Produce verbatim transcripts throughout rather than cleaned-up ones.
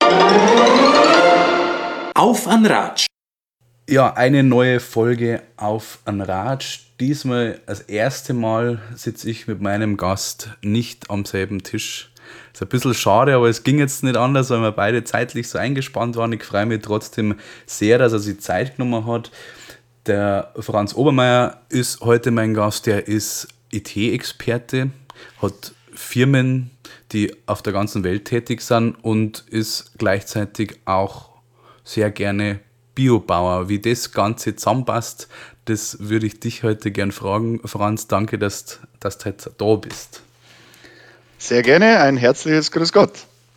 Auf an Ratsch. Ja, eine neue Folge auf an Ratsch. Diesmal das erste Mal sitze ich mit meinem Gast nicht am selben Tisch. Ist ein bisschen schade, aber es ging jetzt nicht anders, weil wir beide zeitlich so eingespannt waren. Ich freue mich trotzdem sehr, dass er sich Zeit genommen hat. Der Franz Obermeier ist heute mein Gast. Der ist I T-Experte, hat Firmen, die auf der ganzen Welt tätig sind und ist gleichzeitig auch sehr gerne Biobauer. Wie das Ganze zusammenpasst, das würde ich dich heute gern fragen. Franz, danke, dass, dass du heute da bist. Sehr gerne, ein herzliches Grüß Gott.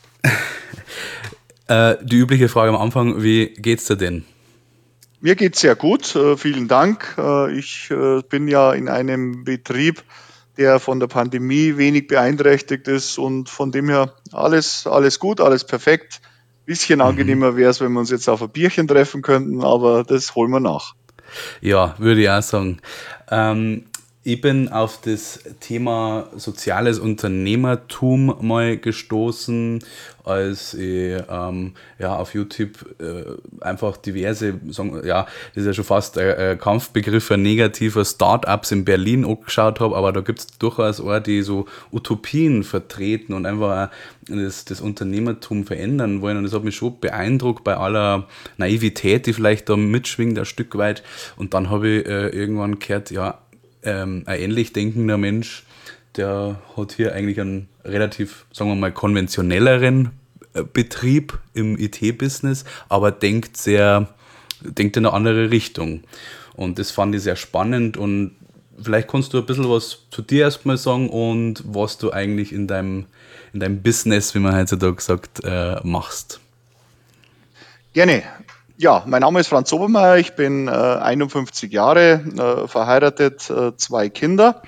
äh, die übliche Frage am Anfang, wie geht's dir denn? Mir geht's sehr gut, äh, vielen Dank. Äh, ich äh, bin ja in einem Betrieb, der von der Pandemie wenig beeinträchtigt ist und von dem her alles, alles gut, alles perfekt. Bisschen angenehmer wäre es, wenn wir uns jetzt auf ein Bierchen treffen könnten, aber das holen wir nach. Ja, würde ich auch sagen. Ähm, ich bin auf das Thema soziales Unternehmertum mal gestoßen, als ich ähm, ja, auf YouTube äh, einfach diverse, sagen, ja, das ist ja schon fast ein, ein Kampfbegriff, ein negativer Startups in Berlin angeschaut habe, aber da gibt es durchaus auch, die so Utopien vertreten und einfach das, das Unternehmertum verändern wollen. Und das hat mich schon beeindruckt bei aller Naivität, die vielleicht da mitschwingt, ein Stück weit. Und dann habe ich äh, irgendwann gehört, ja, ähm, ein ähnlich denkender Mensch, der hat hier eigentlich einen relativ, sagen wir mal, konventionelleren Betrieb im I T-Business, aber denkt sehr, denkt in eine andere Richtung. Und das fand ich sehr spannend und vielleicht kannst du ein bisschen was zu dir erstmal sagen und was du eigentlich in deinem, in deinem Business, wie man heutzutage sagt, äh, machst. Gerne. Ja, mein Name ist Franz Obermeier, ich bin äh, einundfünfzig Jahre, äh, verheiratet, äh, zwei Kinder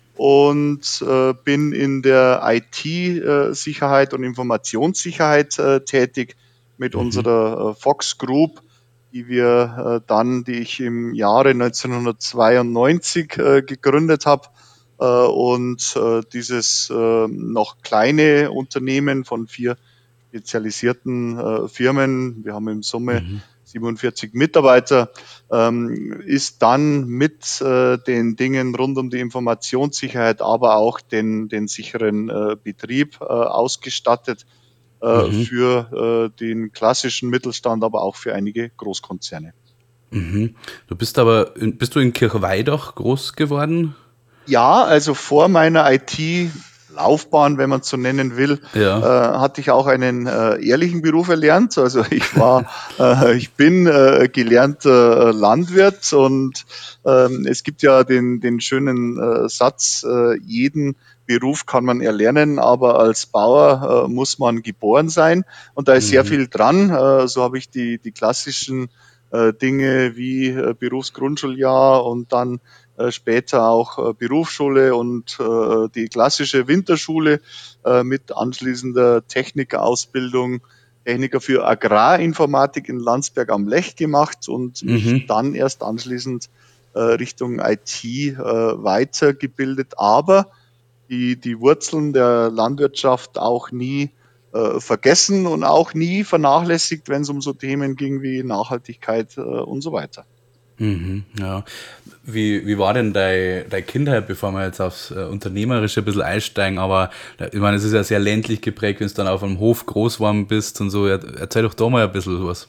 und äh, bin in der I T-Sicherheit und Informationssicherheit äh, tätig mit mhm. unserer äh, Fox Group, die wir äh, dann, die ich im Jahre neunzehnhundertzweiundneunzig äh, gegründet habe. Äh, und äh, dieses äh, noch kleine Unternehmen von vier spezialisierten äh, Firmen, wir haben in Summe mhm. siebenundvierzig Mitarbeiter, ähm, ist dann mit äh, den Dingen rund um die Informationssicherheit, aber auch den, den sicheren äh, Betrieb äh, ausgestattet äh, mhm. für äh, den klassischen Mittelstand, aber auch für einige Großkonzerne. Mhm. Du bist aber, in, bist du in Kirchweidach groß geworden? Ja, also vor meiner I T Laufbahn, wenn man es so nennen will, ja. äh, hatte ich auch einen äh, ehrlichen Beruf erlernt. Also ich war, äh, ich bin äh, gelernter Landwirt und ähm, es gibt ja den, den schönen äh, Satz, äh, jeden Beruf kann man erlernen, aber als Bauer äh, muss man geboren sein. Und da ist mhm. sehr viel dran. Äh, so habe ich die, die klassischen äh, Dinge wie äh, Berufsgrundschuljahr und dann äh, später auch äh, Berufsschule und äh, die klassische Winterschule äh, mit anschließender Technikerausbildung, Techniker für Agrarinformatik in Landsberg am Lech gemacht und mhm. mich dann erst anschließend äh, Richtung I T äh, weitergebildet, aber die, die Wurzeln der Landwirtschaft auch nie äh, vergessen und auch nie vernachlässigt, wenn es um so Themen ging wie Nachhaltigkeit äh, und so weiter. Mhm, ja. Wie, wie war denn deine, deine Kindheit, bevor wir jetzt aufs äh, Unternehmerische ein bisschen einsteigen, aber ich meine, es ist ja sehr ländlich geprägt, wenn du dann auf einem Hof groß geworden bist und so. Erzähl doch da mal ein bisschen was.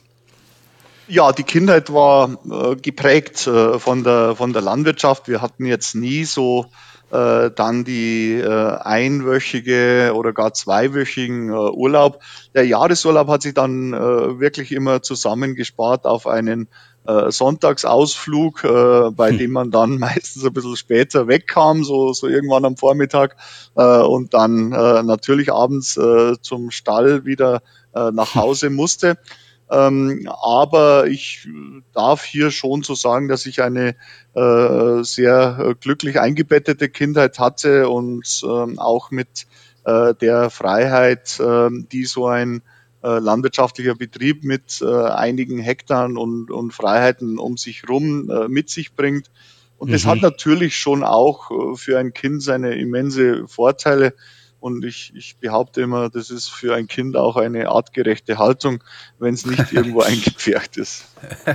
Ja, die Kindheit war äh, geprägt äh, von der, von der Landwirtschaft. Wir hatten jetzt nie so äh, dann die äh, einwöchige oder gar zweiwöchigen äh, Urlaub. Der Jahresurlaub hat sich dann äh, wirklich immer zusammengespart auf einen äh, Sonntagsausflug, äh, bei hm. dem man dann meistens ein bisschen später wegkam, so, so irgendwann am Vormittag äh, und dann äh, natürlich abends äh, zum Stall wieder äh, nach Hause musste. Ähm, aber ich darf hier schon so sagen, dass ich eine äh, sehr glücklich eingebettete Kindheit hatte und ähm, auch mit äh, der Freiheit, äh, die so ein äh, landwirtschaftlicher Betrieb mit äh, einigen Hektar und, und Freiheiten um sich rum äh, mit sich bringt. Und das mhm. hat natürlich schon auch äh, für ein Kind seine immense Vorteile. Und ich, ich behaupte immer, das ist für ein Kind auch eine artgerechte Haltung, wenn es nicht irgendwo eingepfercht ist.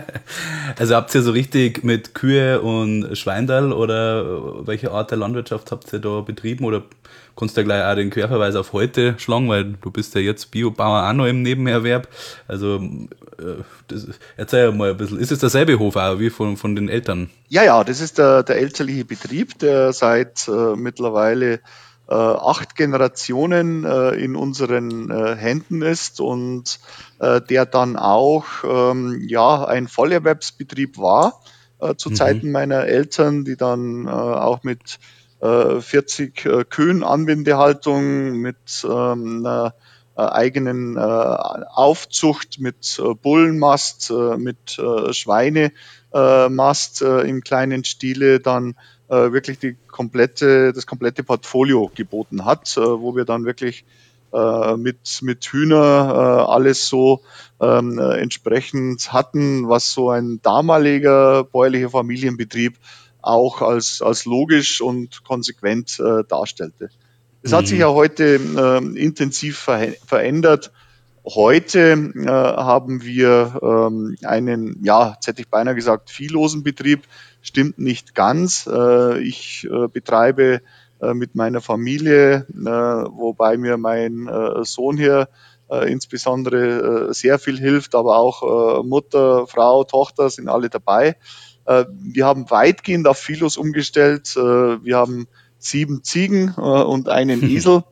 Also habt ihr so richtig mit Kühe und Schweindal oder welche Art der Landwirtschaft habt ihr da betrieben? Oder kannst du gleich auch den Querverweis auf heute schlagen, weil du bist ja jetzt Biobauer auch noch im Nebenerwerb. Also das, erzähl ja mal ein bisschen. Ist es derselbe Hof auch wie von, von den Eltern? Ja, ja, das ist der, der elterliche Betrieb, der seit äh, mittlerweile äh, acht Generationen äh, in unseren äh, Händen ist und äh, der dann auch ähm, ja, ein Vollerwerbsbetrieb war äh, zu Mhm. Zeiten meiner Eltern, die dann äh, auch mit äh, vierzig äh, Kühen Anbindehaltung, mit ähm, einer äh, eigenen äh, Aufzucht, mit äh, Bullenmast, äh, mit äh, Schweine äh, Mast äh, im kleinen Stile dann äh, wirklich die komplette, das komplette Portfolio geboten hat, äh, wo wir dann wirklich äh, mit, mit Hühner äh, alles so ähm, äh, entsprechend hatten, was so ein damaliger bäuerlicher Familienbetrieb auch als, als logisch und konsequent äh, darstellte. Es hat sich Mhm. ja heute äh, intensiv ver verändert. Heute äh, haben wir ähm, einen, ja, jetzt hätte ich beinahe gesagt, viehlosen Betrieb. Stimmt nicht ganz. Äh, ich äh, betreibe äh, mit meiner Familie, äh, wobei mir mein äh, Sohn hier äh, insbesondere äh, sehr viel hilft, aber auch äh, Mutter, Frau, Tochter sind alle dabei. Äh, wir haben weitgehend auf Viehlos umgestellt. Äh, wir haben sieben Ziegen äh, und einen Esel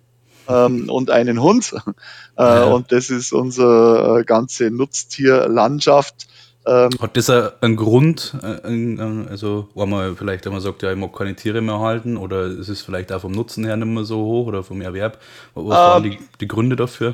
ähm, und einen Hund. Äh, Ja. und das ist unsere äh, ganze Nutztierlandschaft. Ähm, Hat das a- einen Grund? äh, ein- ein- Also, wenn man vielleicht einmal sagt, ja, ich mag keine Tiere mehr halten, oder ist es vielleicht auch vom Nutzen her nicht mehr so hoch oder vom Erwerb? Was äh, waren die, die Gründe dafür?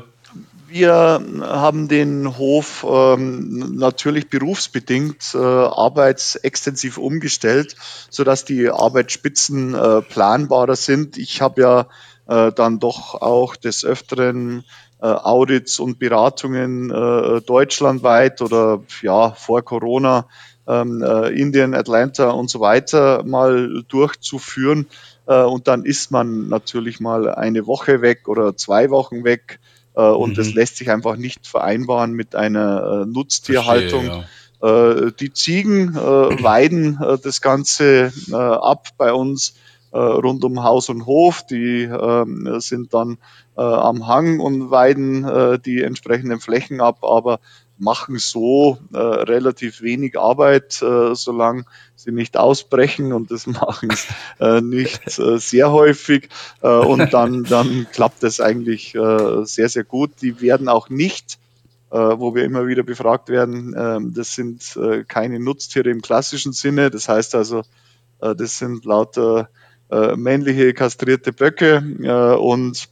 Wir haben den Hof ähm, natürlich berufsbedingt äh, arbeitsextensiv umgestellt, sodass die Arbeitsspitzen äh, planbarer sind. Ich habe ja äh, dann doch auch des Öfteren äh, Audits und Beratungen äh, deutschlandweit oder ja vor Corona ähm, äh, Indien, Atlanta und so weiter mal durchzuführen. Äh, und dann ist man natürlich mal eine Woche weg oder zwei Wochen weg. Äh, und das Mhm. lässt sich einfach nicht vereinbaren mit einer äh, Verstehe, Nutztierhaltung. ja. Äh, die Ziegen äh, weiden äh, das Ganze äh, ab bei uns äh, rund um Haus und Hof. Die äh, sind dann äh, am Hang und weiden äh, die entsprechenden Flächen ab, aber machen so äh, relativ wenig Arbeit, äh, solange sie nicht ausbrechen, und das machen sie äh, nicht äh, sehr häufig. Äh, und dann, dann klappt das eigentlich äh, sehr, sehr gut. Die werden auch nicht, äh, wo wir immer wieder befragt werden, äh, das sind äh, keine Nutztiere im klassischen Sinne. Das heißt also, äh, das sind lauter äh, männliche kastrierte Böcke äh, und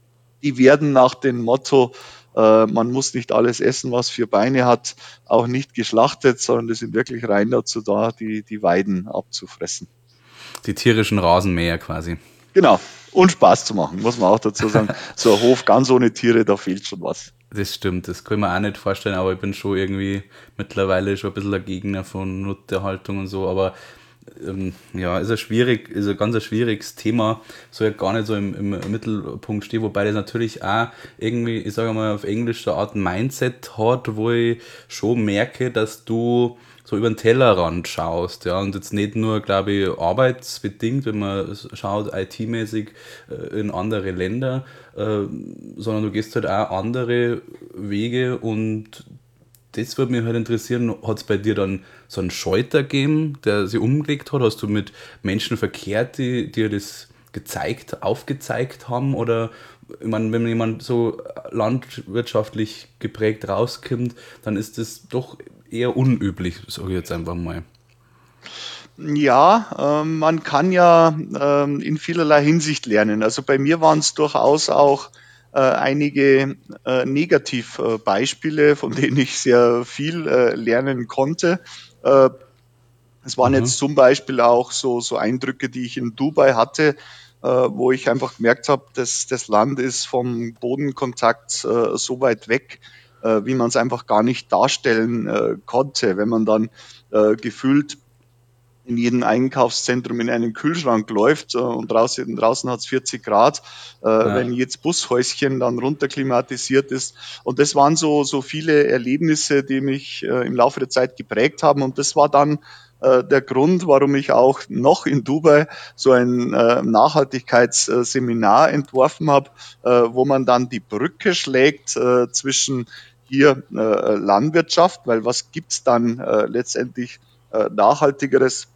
die werden nach dem Motto, äh, man muss nicht alles essen, was vier Beine hat, auch nicht geschlachtet, sondern die sind wirklich rein dazu da, die, die Weiden abzufressen. Die tierischen Rasenmäher quasi. Genau. Und Spaß zu machen, muss man auch dazu sagen. So ein Hof ganz ohne Tiere, da fehlt schon was. Das stimmt, das kann ich mir auch nicht vorstellen, aber ich bin schon irgendwie mittlerweile schon ein bisschen ein Gegner von Nutztierhaltung und so, aber ähm, ja, ist ein schwierig, ist ein ganz ein schwieriges Thema, soll ja gar nicht so im, im Mittelpunkt stehen, wobei das natürlich auch irgendwie, ich sage mal, auf Englisch so eine Art Mindset hat, wo ich schon merke, dass du so über den Tellerrand schaust, ja, und jetzt nicht nur, glaube ich, arbeitsbedingt, wenn man schaut, I T-mäßig äh, in andere Länder, äh, sondern du gehst halt auch andere Wege, und das würde mich halt interessieren, hat es bei dir dann so einen Schalter gegeben, der sich umgelegt hat? Hast du mit Menschen verkehrt, die dir das gezeigt, aufgezeigt haben? Oder, ich meine, wenn jemand so landwirtschaftlich geprägt rauskommt, dann ist das doch eher unüblich, sage ich jetzt einfach mal. Ja, ähm, man kann ja ähm, in vielerlei Hinsicht lernen. Also bei mir waren es durchaus auch äh, einige äh, Negativbeispiele, von denen ich sehr viel äh, lernen konnte. Äh, Es waren Aha. jetzt zum Beispiel auch so, so Eindrücke, die ich in Dubai hatte, äh, wo ich einfach gemerkt habe, dass das Land ist vom Bodenkontakt äh, so weit weg, äh, wie man es einfach gar nicht darstellen äh, konnte. Wenn man dann äh, gefühlt in jedem Einkaufszentrum in einen Kühlschrank läuft äh, und draußen, draußen hat es vierzig Grad, äh, ja. wenn jedes Bushäuschen dann runterklimatisiert ist. Und das waren so, so viele Erlebnisse, die mich äh, im Laufe der Zeit geprägt haben. Und das war dann äh, der Grund, warum ich auch noch in Dubai so ein äh, Nachhaltigkeitsseminar entworfen habe, äh, wo man dann die Brücke schlägt äh, zwischen hier äh, Landwirtschaft, weil was gibt's dann äh, letztendlich äh, nachhaltigeres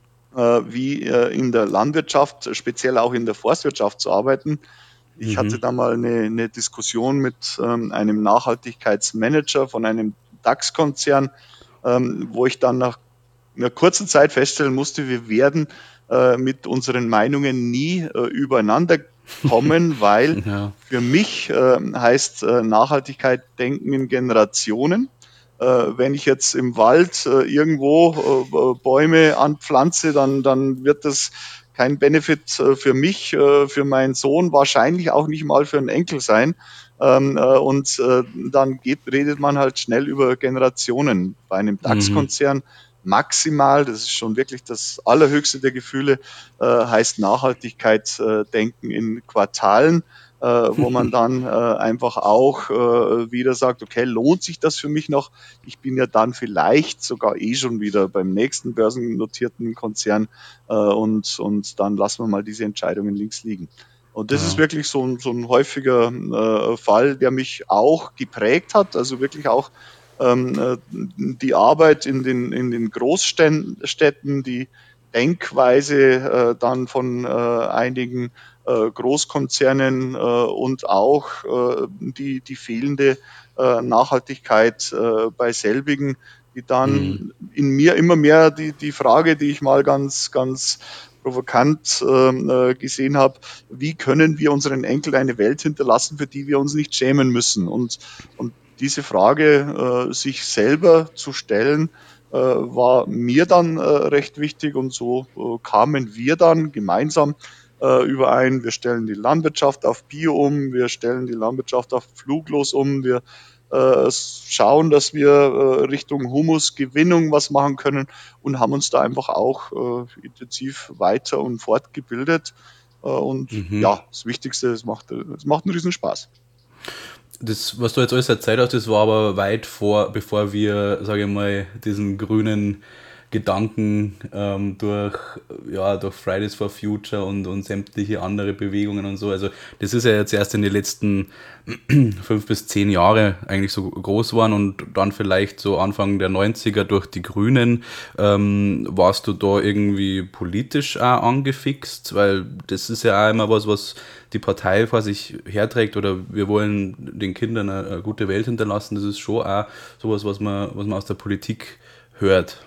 wie in der Landwirtschaft, speziell auch in der Forstwirtschaft zu arbeiten. Ich mhm. hatte da mal eine, eine Diskussion mit ähm, einem Nachhaltigkeitsmanager von einem DAX-Konzern, ähm, wo ich dann nach einer kurzen Zeit feststellen musste, wir werden äh, mit unseren Meinungen nie äh, übereinander kommen, weil ja. für mich äh, heißt äh, Nachhaltigkeit denken in Generationen. Wenn ich jetzt im Wald äh, irgendwo äh, Bäume anpflanze, dann, dann wird das kein Benefit äh, für mich, äh, für meinen Sohn, wahrscheinlich auch nicht mal für einen Enkel sein. Ähm, äh, und äh, dann geht, redet man halt schnell über Generationen. Bei einem DAX-Konzern maximal, das ist schon wirklich das allerhöchste der Gefühle, äh, heißt Nachhaltigkeit äh, denken in Quartalen. Äh, wo man dann äh, einfach auch äh, wieder sagt, okay, lohnt sich das für mich noch? Ich bin ja dann vielleicht sogar eh schon wieder beim nächsten börsennotierten Konzern äh, und, und dann lassen wir mal diese Entscheidungen links liegen. Und das ja. ist wirklich so ein, so ein häufiger äh, Fall, der mich auch geprägt hat, also wirklich auch ähm, die Arbeit in den, in den Großstädten, die Denkweise äh, dann von äh, einigen äh, Großkonzernen äh, und auch äh, die, die fehlende äh, Nachhaltigkeit äh, bei selbigen, die dann mhm. in mir immer mehr die, die Frage, die ich mal ganz, ganz provokant äh, gesehen habe, wie können wir unseren Enkeln eine Welt hinterlassen, für die wir uns nicht schämen müssen? Und, und diese Frage, äh, sich selber zu stellen, äh, war mir dann äh, recht wichtig und so äh, kamen wir dann gemeinsam äh, überein, wir stellen die Landwirtschaft auf Bio um, wir stellen die Landwirtschaft auf fluglos um, wir äh, schauen, dass wir äh, Richtung Humusgewinnung was machen können und haben uns da einfach auch äh, intensiv weiter und fortgebildet äh, und mhm. ja, das Wichtigste, es macht, es macht einen riesen Spaß. Das, was du jetzt alles erzählt hast, das war aber weit vor, bevor wir, sage ich mal, diesen grünen Gedanken ähm, durch, ja, durch Fridays for Future und, und sämtliche andere Bewegungen und so. Also das ist ja jetzt erst in den letzten fünf bis zehn Jahre eigentlich so groß geworden und dann vielleicht so Anfang der neunziger durch die Grünen. Ähm, warst du da irgendwie politisch auch angefixt? Weil das ist ja auch immer was, was die Partei vor sich herträgt oder wir wollen den Kindern eine, eine gute Welt hinterlassen. Das ist schon auch sowas, was man, was man aus der Politik hört.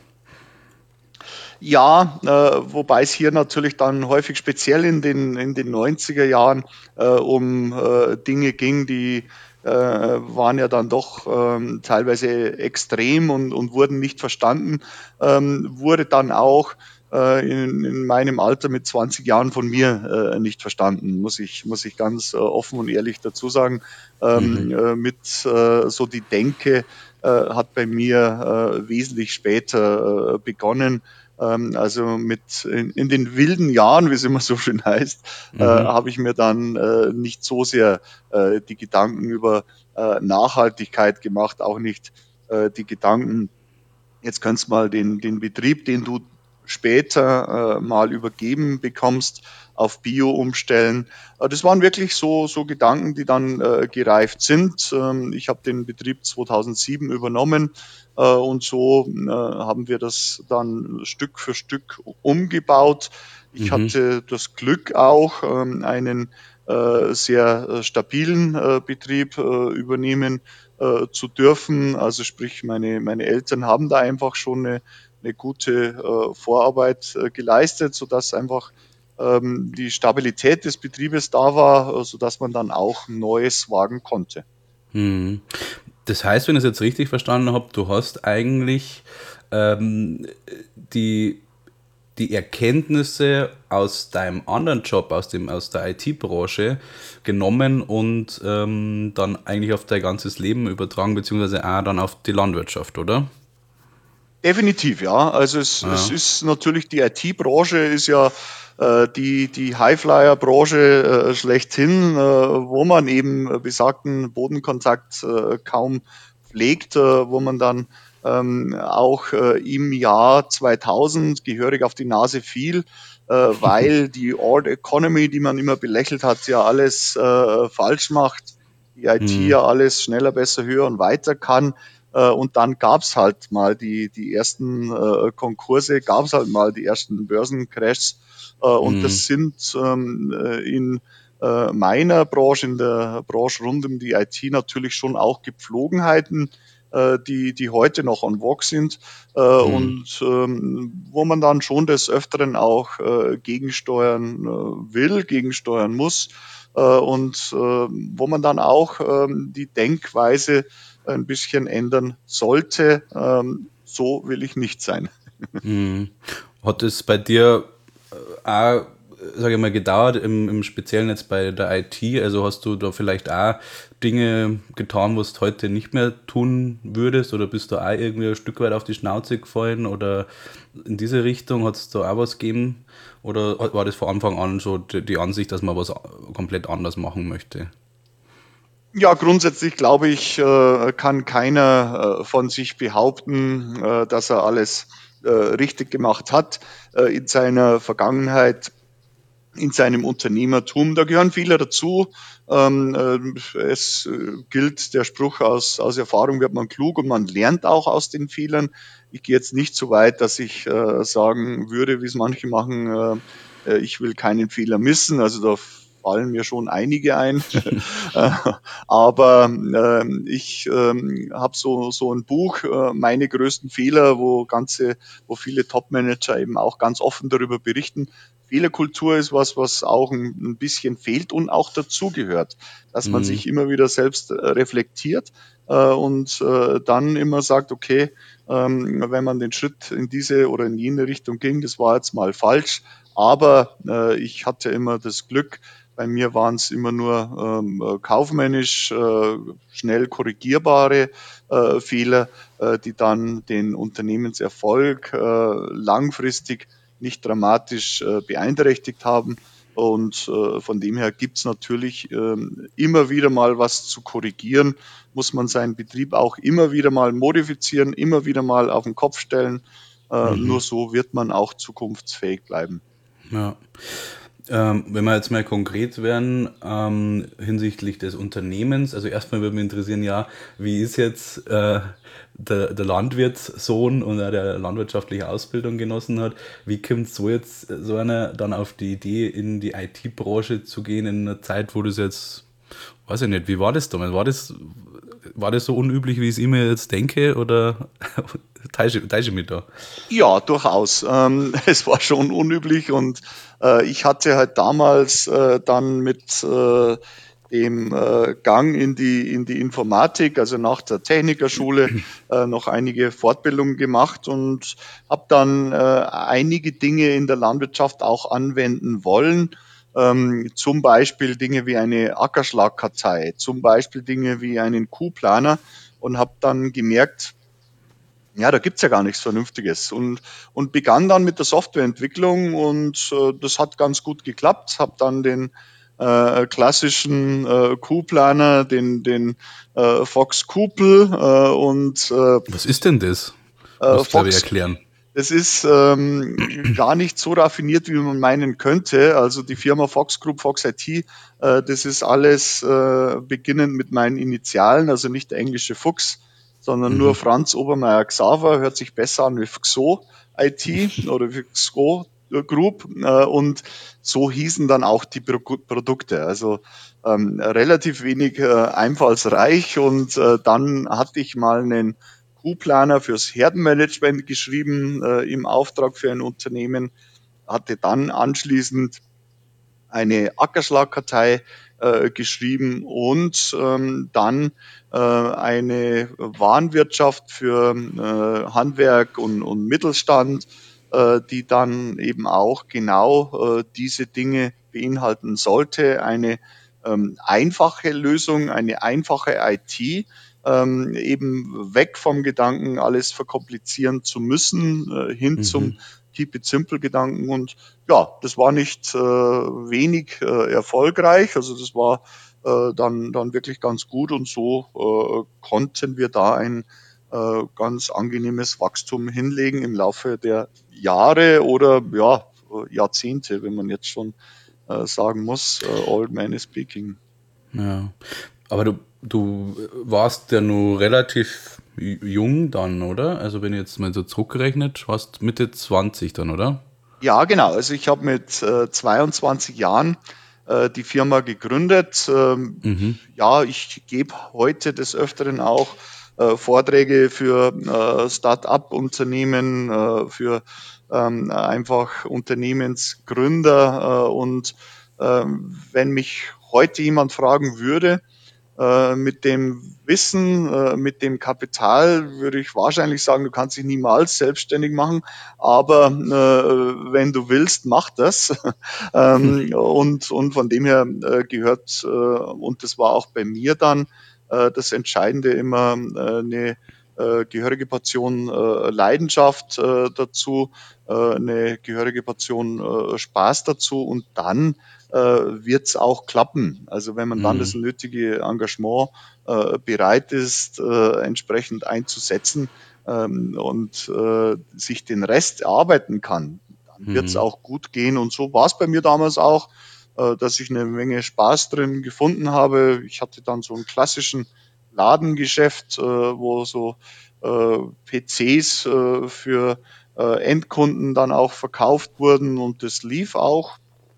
Ja, äh, wobei es hier natürlich dann häufig speziell in den, in den neunziger Jahren äh, um äh, Dinge ging, die äh, waren ja dann doch ähm, teilweise extrem und, und wurden nicht verstanden, ähm, wurde dann auch äh, in, in meinem Alter mit zwanzig Jahren von mir äh, nicht verstanden, muss ich, muss ich ganz äh, offen und ehrlich dazu sagen. Ähm, mhm. äh, mit äh, so die Denke äh, hat bei mir äh, wesentlich später äh, begonnen. Also mit in, in den wilden Jahren, wie es immer so schön heißt, mhm. äh, habe ich mir dann äh, nicht so sehr äh, die Gedanken über äh, Nachhaltigkeit gemacht, auch nicht äh, die Gedanken, jetzt kannst du mal den, den Betrieb, den du später äh, mal übergeben bekommst, auf Bio umstellen. Äh, das waren wirklich so, so Gedanken, die dann äh, gereift sind. Ähm, ich habe den Betrieb zweitausendsieben übernommen äh, und so äh, haben wir das dann Stück für Stück umgebaut. Ich mhm. hatte das Glück auch, ähm, einen äh, sehr äh, stabilen äh, Betrieb äh, übernehmen äh, zu dürfen. Also sprich, meine, meine Eltern haben da einfach schon eine eine gute äh, Vorarbeit äh, geleistet, sodass einfach ähm, die Stabilität des Betriebes da war, äh, sodass man dann auch Neues wagen konnte. Hm. Das heißt, wenn ich es jetzt richtig verstanden habe, du hast eigentlich ähm, die, die Erkenntnisse aus deinem anderen Job, aus, dem, aus der I T-Branche genommen und ähm, dann eigentlich auf dein ganzes Leben übertragen, beziehungsweise auch dann auf die Landwirtschaft, oder? Definitiv, ja. Also es, ja. es ist natürlich, die I T-Branche ist ja äh, die, die Highflyer-Branche äh, schlechthin, äh, wo man eben besagten Bodenkontakt äh, kaum pflegt, äh, wo man dann ähm, auch äh, im Jahr zweitausend gehörig auf die Nase fiel, äh, weil die Old Economy, die man immer belächelt hat, ja alles äh, falsch macht, die I T mhm. ja alles schneller, besser, höher und weiter kann. Und dann gab's halt mal die, die ersten äh, Konkurse, gab's halt mal die ersten Börsencrashs. Äh, und mhm. das sind ähm, in äh, meiner Branche, in der Branche rund um die I T natürlich schon auch Gepflogenheiten, äh, die, die heute noch on vogue sind äh, mhm. und ähm, wo man dann schon des Öfteren auch äh, gegensteuern äh, will, gegensteuern muss äh, und äh, wo man dann auch äh, die Denkweise ein bisschen ändern sollte. Ähm, so will ich nicht sein. Mhm. Hat es bei dir auch, sage ich mal, gedauert, im, im Speziellen jetzt bei der I T? Also hast du da vielleicht auch Dinge getan, was du heute nicht mehr tun würdest? Oder bist du auch irgendwie ein Stück weit auf die Schnauze gefallen? Oder in diese Richtung hat es da auch was gegeben? Oder war das von Anfang an so die, die Ansicht, dass man was komplett anders machen möchte? Ja, grundsätzlich glaube ich, kann keiner von sich behaupten, dass er alles richtig gemacht hat in seiner Vergangenheit, in seinem Unternehmertum. Da gehören viele dazu. Es gilt der Spruch, aus, aus Erfahrung wird man klug und man lernt auch aus den Fehlern. Ich gehe jetzt nicht so weit, dass ich sagen würde, wie es manche machen, ich will keinen Fehler missen. Also da fallen mir schon einige ein. Aber äh, ich äh, habe so, so ein Buch, äh, meine größten Fehler, wo ganze, wo viele Top-Manager eben auch ganz offen darüber berichten. Fehlerkultur ist was, was auch ein, ein bisschen fehlt und auch dazugehört, dass man mhm. sich immer wieder selbst äh, reflektiert äh, und äh, dann immer sagt, okay, ähm, wenn man den Schritt in diese oder in jene Richtung ging, das war jetzt mal falsch, aber äh, ich hatte immer das Glück, bei mir waren es immer nur ähm, kaufmännisch äh, schnell korrigierbare äh, Fehler, äh, die dann den Unternehmenserfolg äh, langfristig nicht dramatisch äh, beeinträchtigt haben. Und äh, von dem her gibt's natürlich äh, immer wieder mal was zu korrigieren, muss man seinen Betrieb auch immer wieder mal modifizieren, immer wieder mal auf den Kopf stellen. Äh, mhm. Nur so wird man auch zukunftsfähig bleiben. Ja. Ähm, wenn wir jetzt mal konkret werden ähm, hinsichtlich des Unternehmens, also erstmal würde mich interessieren, ja, wie ist jetzt äh, der, der Landwirtssohn und der landwirtschaftliche Ausbildung genossen hat, wie kommt so jetzt so einer dann auf die Idee, in die I T-Branche zu gehen in einer Zeit, wo das jetzt, weiß ich nicht, wie war das damals? War das, war das so unüblich, wie ich es immer jetzt denke, oder teile ich mich da? Ja, durchaus. Ähm, es war schon unüblich und äh, ich hatte halt damals äh, dann mit äh, dem äh, Gang in die, in die Informatik, also nach der Technikerschule, äh, noch einige Fortbildungen gemacht und habe dann äh, einige Dinge in der Landwirtschaft auch anwenden wollen. Ähm, zum Beispiel Dinge wie eine Ackerschlagkartei, zum Beispiel Dinge wie einen Kuhplaner und habe dann gemerkt, ja, da gibt's ja gar nichts Vernünftiges und, und begann dann mit der Softwareentwicklung und äh, das hat ganz gut geklappt. Habe dann den äh, klassischen äh, Q-Planer, den, den äh, Fox Kupel äh, und äh, was ist denn das? Äh, Muss Fox, ich erklären. Das ist ähm, gar nicht so raffiniert, wie man meinen könnte. Also die Firma Fox Group, Fox I T, äh, das ist alles äh, beginnend mit meinen Initialen, also nicht der englische Fuchs, sondern mhm. nur Franz Obermeier Xaver, hört sich besser an wie F X O I T oder wie F X O Group äh, und so hießen dann auch die Pro Produkte. Also ähm, relativ wenig äh, einfallsreich und äh, dann hatte ich mal einen Q-Planer fürs Herdenmanagement geschrieben äh, im Auftrag für ein Unternehmen, hatte dann anschließend eine Ackerschlagkartei äh, geschrieben und ähm, dann äh, eine Warenwirtschaft für äh, Handwerk und, und Mittelstand, äh, die dann eben auch genau äh, diese Dinge beinhalten sollte. Eine ähm, einfache Lösung, eine einfache I T, ähm, eben weg vom Gedanken, alles verkomplizieren zu müssen, äh, hin mhm. zum Keep it simple Gedanken. Und ja, das war nicht äh, wenig äh, erfolgreich. Also das war äh, dann, dann wirklich ganz gut und so äh, konnten wir da ein äh, ganz angenehmes Wachstum hinlegen im Laufe der Jahre oder ja, Jahrzehnte, wenn man jetzt schon äh, sagen muss, äh, old man is speaking. Ja, aber du, du warst ja nur relativ jung dann, oder? Also wenn ich jetzt mal so zurückgerechnet, warst Mitte zwanzig dann, oder? Ja, genau. Also ich habe mit äh, zweiundzwanzig Jahren äh, die Firma gegründet. Ähm, mhm. Ja, ich gebe heute des Öfteren auch äh, Vorträge für äh, Start-up-Unternehmen, äh, für ähm, einfach Unternehmensgründer. Äh, und äh, wenn mich heute jemand fragen würde, äh, mit dem Wissen, äh, mit dem Kapital würde ich wahrscheinlich sagen, du kannst dich niemals selbstständig machen, aber äh, wenn du willst, mach das. ähm, und, und von dem her äh, gehört, äh, und das war auch bei mir dann äh, das Entscheidende immer äh, eine äh, gehörige Portion äh, Leidenschaft äh, dazu, äh, eine gehörige Portion äh, Spaß dazu und dann äh, wird es auch klappen. Also wenn man dann mhm. das nötige Engagement äh, bereit ist, äh, entsprechend einzusetzen ähm, und äh, sich den Rest erarbeiten kann, dann mhm. wird es auch gut gehen. Und so war es bei mir damals auch, äh, dass ich eine Menge Spaß drin gefunden habe. Ich hatte dann so einen klassischen Ladengeschäft, äh, wo so äh, P Cs äh, für äh, Endkunden dann auch verkauft wurden und das lief auch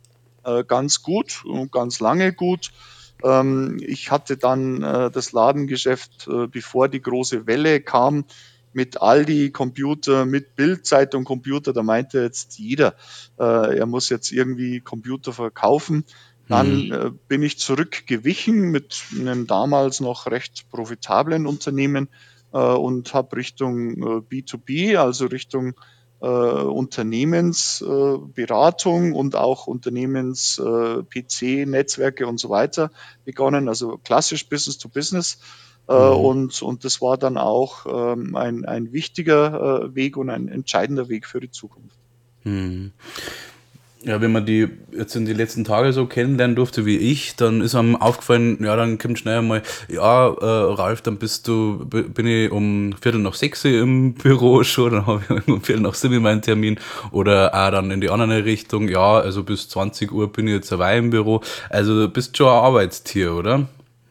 äh, ganz gut und ganz lange gut. Ähm, ich hatte dann äh, das Ladengeschäft, äh, bevor die große Welle kam, mit Aldi Computer, mit Bild-Zeitung Computer, da meinte jetzt jeder, äh, er muss jetzt irgendwie Computer verkaufen. Dann äh, bin ich zurückgewichen mit einem damals noch recht profitablen Unternehmen äh, und habe Richtung äh, B zwei B, also Richtung äh, Unternehmensberatung äh, und auch Unternehmens-P C, Netzwerke und so weiter begonnen, also klassisch Business to Business. Äh, mhm. und, und das war dann auch ähm, ein, ein wichtiger äh, Weg und ein entscheidender Weg für die Zukunft. Mhm. Ja, wenn man die jetzt in die letzten Tage so kennenlernen durfte wie ich, dann ist einem aufgefallen, ja, dann kommt schnell einmal, ja, äh, Ralf, dann bist du, bin ich um Viertel nach sechs im Büro schon, dann habe ich um Viertel nach sieben meinen Termin oder auch dann in die andere Richtung, ja, also bis zwanzig Uhr bin ich jetzt eine Weile im Büro, also du bist schon ein Arbeitstier, oder?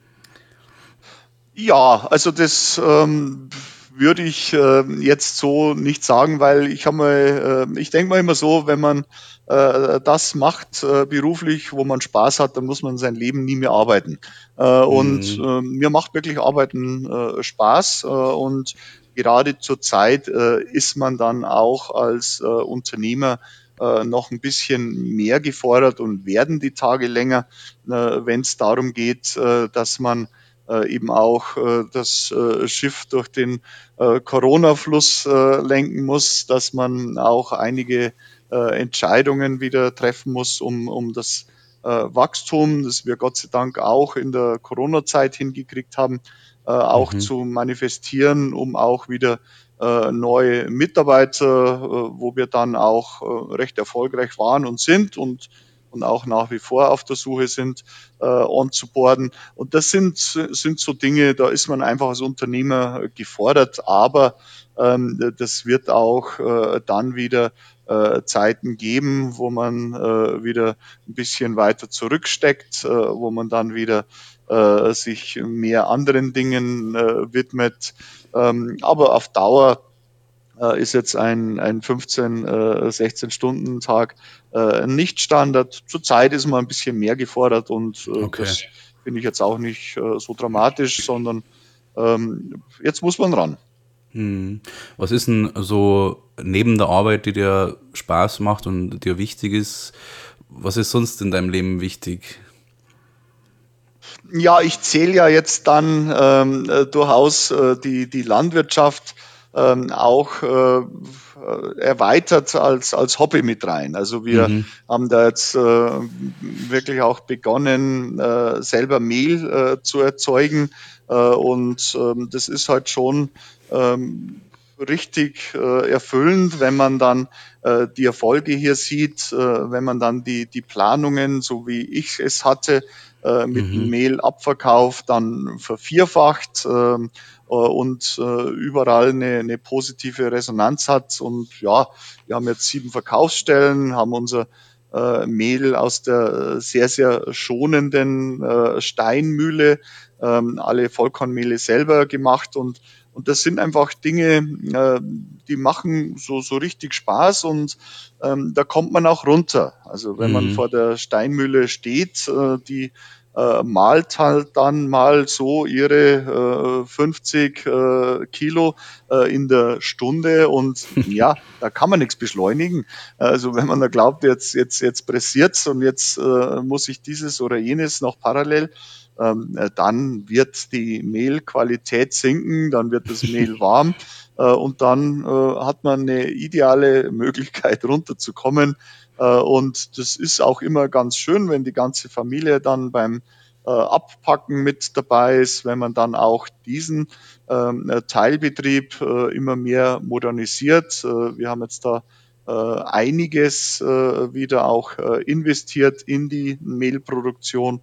Ja, also das ähm, würde ich äh, jetzt so nicht sagen, weil ich habe mal, äh, ich denke mal immer so, wenn man äh, das macht äh, beruflich, wo man Spaß hat, dann muss man sein Leben nie mehr arbeiten. Äh, mhm. Und äh, mir macht wirklich Arbeiten äh, Spaß äh, und gerade zur Zeit äh, ist man dann auch als äh, Unternehmer äh, noch ein bisschen mehr gefordert und werden die Tage länger, äh, wenn es darum geht, äh, dass man äh, eben auch äh, das äh, Schiff durch den äh, Corona-Fluss äh, lenken muss, dass man auch einige äh, Entscheidungen wieder treffen muss, um, um das äh, Wachstum, das wir Gott sei Dank auch in der Corona-Zeit hingekriegt haben, äh, auch mhm. zu manifestieren, um auch wieder äh, neue Mitarbeiter, äh, wo wir dann auch äh, recht erfolgreich waren und sind und und auch nach wie vor auf der Suche sind, äh, onzuboarden. Und das sind, sind so Dinge, da ist man einfach als Unternehmer gefordert, aber ähm, das wird auch äh, dann wieder äh, Zeiten geben, wo man äh, wieder ein bisschen weiter zurücksteckt, äh, wo man dann wieder äh, sich mehr anderen Dingen äh, widmet. Ähm, aber auf Dauer äh, ist jetzt ein, ein fünfzehn, sechzehn Stunden Tag äh, nicht Standard. Zurzeit ist man ein bisschen mehr gefordert und äh, okay. das finde ich jetzt auch nicht äh, so dramatisch, sondern ähm, jetzt muss man ran. Hm. Was ist denn so neben der Arbeit, die dir Spaß macht und dir wichtig ist, was ist sonst in deinem Leben wichtig? Ja, ich zähle ja jetzt dann ähm, durchaus äh, die, die Landwirtschaft ähm, auch äh, erweitert als, als Hobby mit rein. Also wir mhm. haben da jetzt äh, wirklich auch begonnen, äh, selber Mehl äh, zu erzeugen. Äh, und ähm, das ist halt schon ähm, richtig äh, erfüllend, wenn man dann äh, die Erfolge hier sieht, äh, wenn man dann die, die Planungen, so wie ich es hatte, äh, mit mhm. Mehlabverkauf dann vervierfacht äh, und äh, überall eine, eine positive Resonanz hat. Und ja, wir haben jetzt sieben Verkaufsstellen, haben unser äh, Mehl aus der sehr, sehr schonenden äh, Steinmühle, ähm, alle Vollkornmehle selber gemacht und und das sind einfach Dinge, äh, die machen so, so richtig Spaß und ähm, da kommt man auch runter. Also wenn man mhm. vor der Steinmühle steht, äh, die äh, malt halt dann mal so ihre äh, fünfzig äh, Kilo äh, in der Stunde und ja, da kann man nichts beschleunigen. Also wenn man da glaubt, jetzt, jetzt, jetzt pressiert's und jetzt äh, muss ich dieses oder jenes noch parallel, ähm, dann wird die Mehlqualität sinken, dann wird das Mehl warm äh, und dann äh, hat man eine ideale Möglichkeit runterzukommen. Äh, und das ist auch immer ganz schön, wenn die ganze Familie dann beim äh, Abpacken mit dabei ist, wenn man dann auch diesen ähm, Teilbetrieb äh, immer mehr modernisiert. Äh, wir haben jetzt da äh, einiges äh, wieder auch äh, investiert in die Mehlproduktion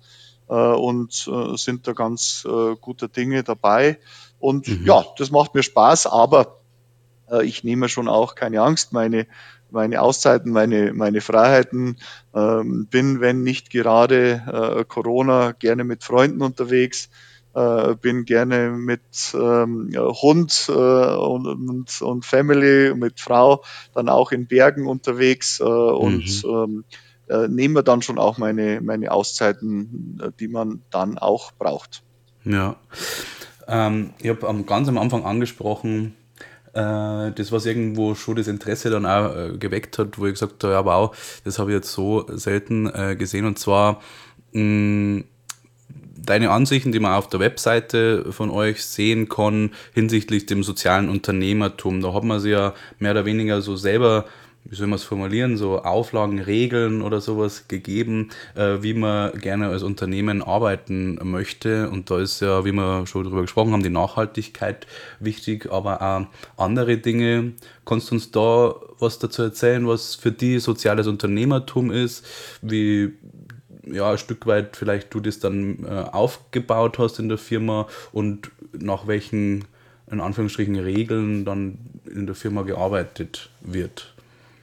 und äh, sind da ganz äh, guter Dinge dabei. Und mhm. ja, das macht mir Spaß, aber äh, ich nehme schon auch keine Angst, meine, meine Auszeiten, meine, meine Freiheiten, ähm, bin, wenn nicht gerade äh, Corona, gerne mit Freunden unterwegs, äh, bin gerne mit ähm, Hund äh, und, und, und Family, mit Frau, dann auch in Bergen unterwegs äh, und mhm. ähm, Äh, nehmen wir dann schon auch meine, meine Auszeiten, die man dann auch braucht. Ja, ähm, ich habe am, ganz am Anfang angesprochen, äh, das, was irgendwo schon das Interesse dann auch äh, geweckt hat, wo ich gesagt habe, ja wow, das habe ich jetzt so selten äh, gesehen, und zwar mh, deine Ansichten, die man auf der Webseite von euch sehen kann hinsichtlich dem sozialen Unternehmertum. Da hat man sich ja mehr oder weniger so selber, wie soll man es formulieren, so Auflagen, Regeln oder sowas gegeben, äh, wie man gerne als Unternehmen arbeiten möchte. Und da ist ja, wie wir schon drüber gesprochen haben, die Nachhaltigkeit wichtig, aber auch andere Dinge. Kannst du uns da was dazu erzählen, was für dich soziales Unternehmertum ist, wie ja, ein Stück weit vielleicht du das dann äh, aufgebaut hast in der Firma und nach welchen, in Anführungsstrichen, Regeln dann in der Firma gearbeitet wird?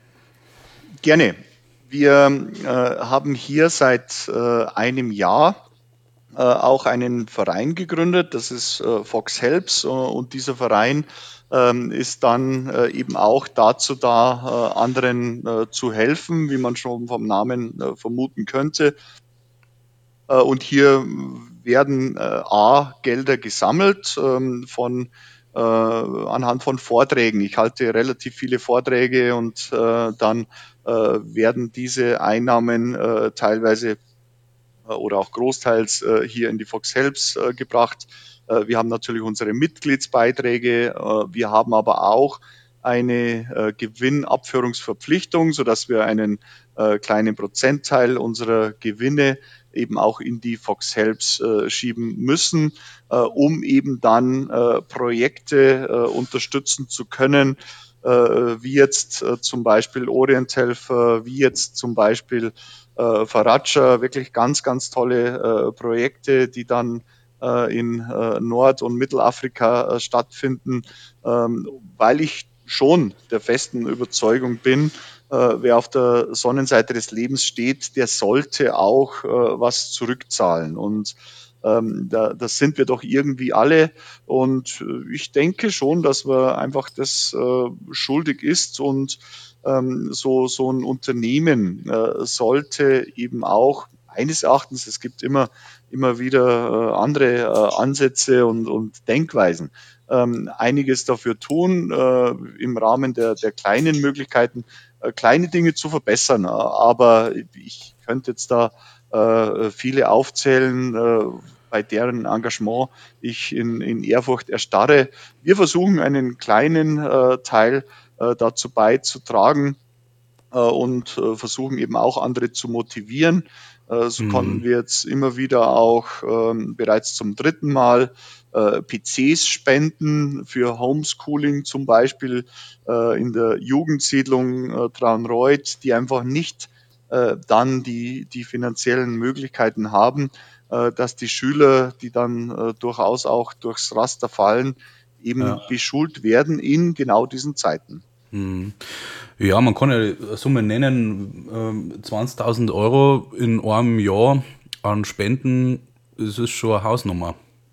Gerne. Wir äh, haben hier seit äh, einem Jahr äh, auch einen Verein gegründet, das ist äh, Fox Helps, äh, und dieser Verein äh, ist dann äh, eben auch dazu da, äh, anderen äh, zu helfen, wie man schon vom Namen äh, vermuten könnte. Äh, und hier werden äh, A, Gelder gesammelt ähm, von äh, anhand von Vorträgen. Ich halte relativ viele Vorträge und äh, dann äh, werden diese Einnahmen äh, teilweise äh, oder auch großteils äh, hier in die Fox Helps äh, gebracht. Äh, wir haben natürlich unsere Mitgliedsbeiträge. Äh, wir haben aber auch eine äh, Gewinnabführungsverpflichtung, sodass wir einen äh, kleinen Prozentteil unserer Gewinne eben auch in die Fox Helps äh, schieben müssen, äh, um eben dann äh, Projekte äh, unterstützen zu können, äh, wie jetzt äh, zum Beispiel Orient Helfer, wie jetzt zum Beispiel äh, Faratscha, wirklich ganz, ganz tolle äh, Projekte, die dann äh, in äh, Nord- und Mittelafrika äh, stattfinden, ähm, weil ich schon der festen Überzeugung bin, äh, wer auf der Sonnenseite des Lebens steht, der sollte auch äh, was zurückzahlen. Und ähm, da, das sind wir doch irgendwie alle. Und äh, ich denke schon, dass man einfach das äh, schuldig ist. Und ähm, so, so ein Unternehmen äh, sollte eben auch meines Erachtens, es gibt immer, immer wieder äh, andere äh, Ansätze und, und Denkweisen, ähm, einiges dafür tun, äh, im Rahmen der, der kleinen Möglichkeiten, äh, kleine Dinge zu verbessern. Aber ich könnte jetzt da äh, viele aufzählen, äh, bei deren Engagement ich in, in Ehrfurcht erstarre. Wir versuchen einen kleinen äh, Teil äh, dazu beizutragen äh, und äh, versuchen eben auch andere zu motivieren. Äh, so konnten Mhm. wir jetzt immer wieder auch ähm, bereits zum dritten Mal äh, P Cs spenden für Homeschooling, zum Beispiel äh, in der Jugendsiedlung äh, Traunreut, die einfach nicht äh, dann die, die finanziellen Möglichkeiten haben, äh, dass die Schüler, die dann äh, durchaus auch durchs Raster fallen, Ja. eben beschult werden in genau diesen Zeiten. Mhm. Ja, man kann ja eine Summe nennen, ähm, zwanzigtausend Euro in einem Jahr an Spenden, das ist schon eine Hausnummer.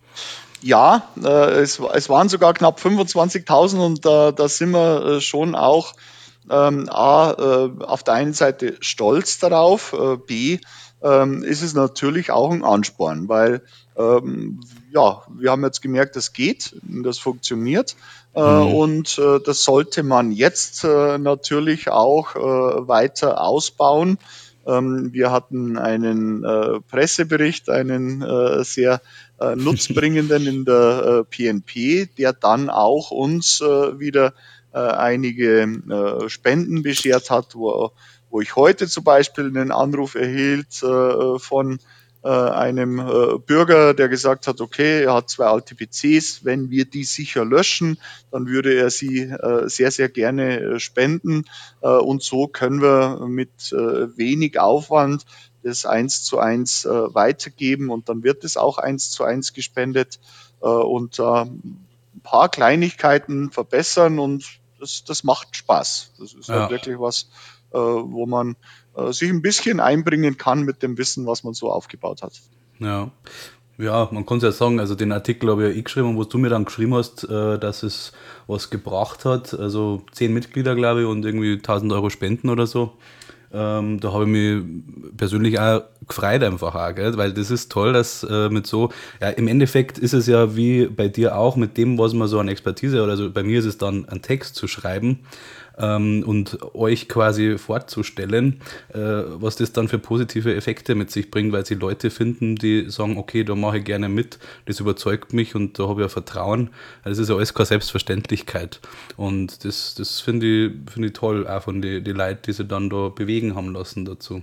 Ja, äh, es, es waren sogar knapp fünfundzwanzigtausend und da, da sind wir äh, schon auch ähm, A, äh, auf der einen Seite stolz darauf, äh, B, ähm, ist es natürlich auch ein Ansporn, weil ähm, ja, wir haben jetzt gemerkt, das geht, das funktioniert äh, Mhm. und äh, das sollte man jetzt äh, natürlich auch äh, weiter ausbauen. Ähm, wir hatten einen äh, Pressebericht, einen äh, sehr äh, nutzbringenden in der äh, P N P, der dann auch uns äh, wieder äh, einige äh, Spenden beschert hat, wo, wo ich heute zum Beispiel einen Anruf erhielt äh, von äh, einem äh, Bürger, der gesagt hat, okay, er hat zwei alte P Cs, wenn wir die sicher löschen, dann würde er sie äh, sehr, sehr gerne äh, spenden. Äh, und so können wir mit äh, wenig Aufwand das eins zu eins äh, weitergeben und dann wird es auch eins zu eins gespendet äh, und äh, ein paar Kleinigkeiten verbessern und das, das macht Spaß. Das ist halt Ja, wirklich was, äh, wo man äh, sich ein bisschen einbringen kann mit dem Wissen, was man so aufgebaut hat. ja. Ja, man kann es ja sagen, also den Artikel habe ich ja eh geschrieben, wo du mir dann geschrieben hast, äh, dass es was gebracht hat. Also zehn Mitglieder, glaube ich, und irgendwie tausend Euro Spenden oder so. Ähm, da habe ich mich persönlich auch gefreut einfach auch, gell? Weil das ist toll, dass äh, mit so, ja, im Endeffekt ist es ja wie bei dir auch mit dem, was man so an Expertise oder so, bei mir ist es dann, einen Text zu schreiben ähm, und euch quasi vorzustellen, äh, was das dann für positive Effekte mit sich bringt, weil sie Leute finden, die sagen, okay, da mache ich gerne mit, das überzeugt mich und da habe ich ja Vertrauen. Das ist ja alles keine Selbstverständlichkeit. Und das, das finde ich, finde ich toll, auch von den die Leuten, die sie dann da bewegen haben lassen dazu.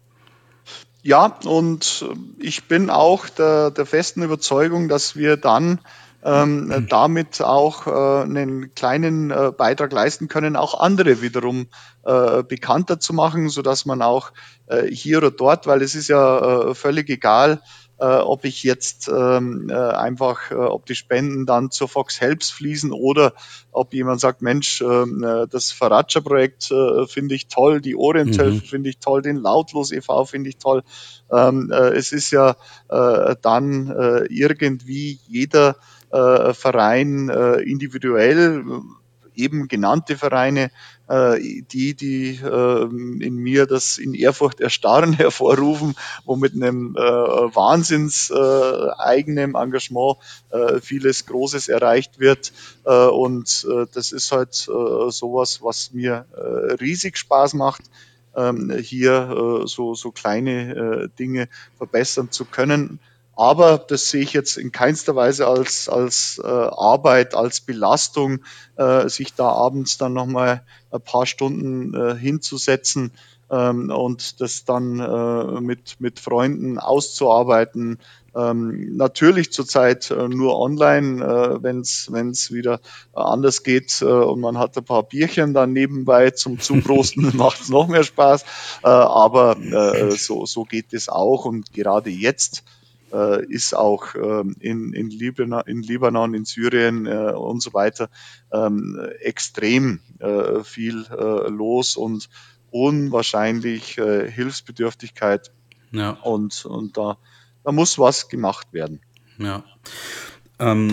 Ja, und äh, ich bin auch der, der festen Überzeugung, dass wir dann ähm, damit auch äh, einen kleinen äh, Beitrag leisten können, auch andere wiederum äh, bekannter zu machen, so dass man auch äh, hier oder dort, weil es ist ja äh, völlig egal, äh, ob ich jetzt ähm, äh, einfach, äh, ob die Spenden dann zur Fox Helps fließen oder ob jemand sagt, Mensch, ähm, äh, das Faratscha-Projekt äh, finde ich toll, die Mhm. Orientshilfe finde ich toll, den Lautlos e V finde ich toll. Ähm, äh, es ist ja äh, dann äh, irgendwie jeder äh, Verein äh, individuell, eben genannte Vereine, äh, die, die äh, in mir das in Ehrfurcht erstarren hervorrufen, wo mit einem äh, wahnsinns äh, eigenem Engagement äh, vieles Großes erreicht wird. Äh, und äh, das ist halt äh, sowas, was mir äh, riesig Spaß macht, ähm, hier äh, so, so kleine äh, Dinge verbessern zu können. Aber das sehe ich jetzt in keinster Weise als, als äh, Arbeit, als Belastung, äh, sich da abends dann nochmal ein paar Stunden äh, hinzusetzen ähm, und das dann äh, mit, mit Freunden auszuarbeiten. Ähm, natürlich zurzeit äh, nur online, äh, wenn es wieder äh, anders geht äh, und man hat ein paar Bierchen dann nebenbei zum Zuprosten, macht es noch mehr Spaß. Äh, aber äh, so, so geht es auch und gerade jetzt äh, ist auch ähm, in, in, Libanon, in Libanon, in Syrien äh, und so weiter ähm, extrem äh, viel äh, los und unwahrscheinlich äh, Hilfsbedürftigkeit Ja, und, und da, da muss was gemacht werden. ja. Ähm,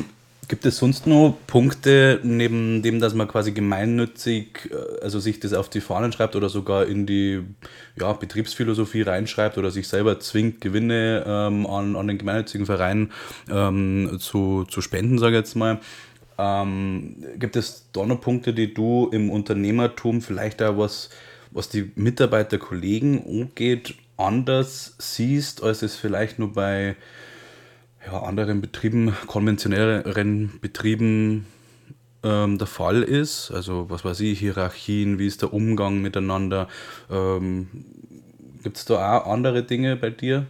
Gibt es sonst noch Punkte, neben dem, dass man quasi gemeinnützig, also sich das auf die Fahnen schreibt oder sogar in die ja, Betriebsphilosophie reinschreibt oder sich selber zwingt, Gewinne ähm, an, an den gemeinnützigen Verein ähm, zu, zu spenden, sage ich jetzt mal. Ähm, gibt es da noch Punkte, die du im Unternehmertum vielleicht auch was, was die Mitarbeiter, Kollegen angeht, anders siehst, als es vielleicht nur bei ja, anderen Betrieben, konventionelleren Betrieben ähm, der Fall ist? Also was weiß ich, Hierarchien, wie ist der Umgang miteinander? Ähm, Gibt es da auch andere Dinge bei dir?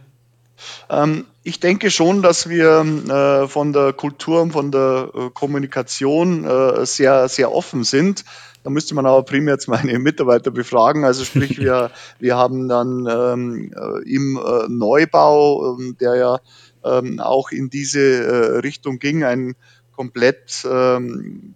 Ähm, ich denke schon, dass wir äh, von der Kultur und von der äh, Kommunikation äh, sehr, sehr offen sind. Da müsste man aber primär jetzt meine Mitarbeiter befragen. Also sprich, wir, wir haben dann ähm, äh, im äh, Neubau, ähm, der ja ähm, auch in diese äh, Richtung ging, ein komplett ähm,